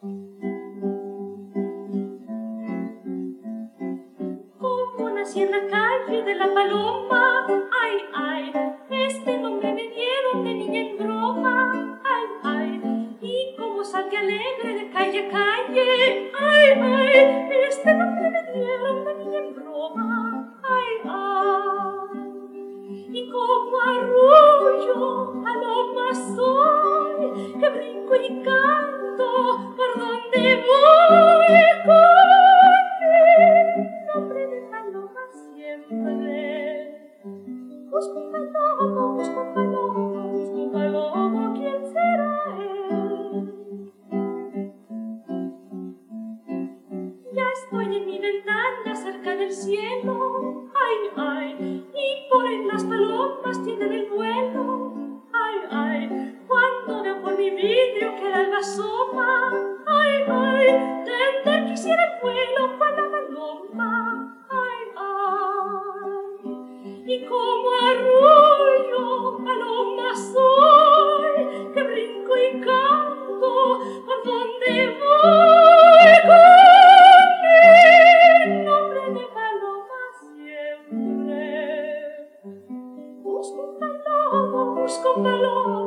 Como nací en la calle de la Paloma, ay, ay, este nombre me dieron de niña en broma, ay, ay, y como salté alegre de calle a calle, ay, ay, este nombre me dieron de niña en broma, ay, ay, y como arrullo paloma soy, que brinco y canto por donde voy, nombre de paloma siempre. Busco un palomo, busco un palomo, busco un palomo, ¿quién será él? Ya estoy en mi ventana cerca del cielo, ay, ay, y por en las palomas tienen el vuelo, ay, ay, cuando veo por mi vidrio que el alba asoma, ay, ay, tender quisiera el vuelo para la paloma, ay, ay, y como arrullo paloma soy, que brinco y canto por donde voy, con nombre de paloma siempre. Busco un palomo,